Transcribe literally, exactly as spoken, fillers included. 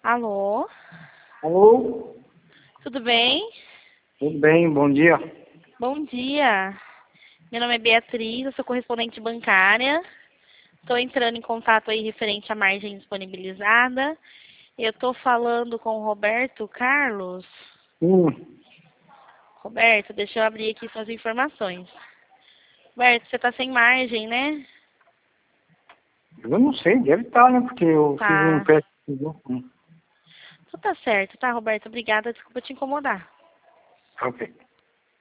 Alô? Alô? Tudo bem? Tudo bem, bom dia. Bom dia. Meu nome é Beatriz, eu sou correspondente bancária. Estou entrando em contato aí referente à margem disponibilizada. Eu estou falando com o Roberto Carlos. Hum, Roberto, deixa eu abrir aqui suas informações. Roberto, você está sem margem, né? eu não sei, deve estar, né? Porque eu fiz um Tá. empréstimo. Hum, Então tá certo, tá, Roberto? Obrigada, desculpa te incomodar. ok.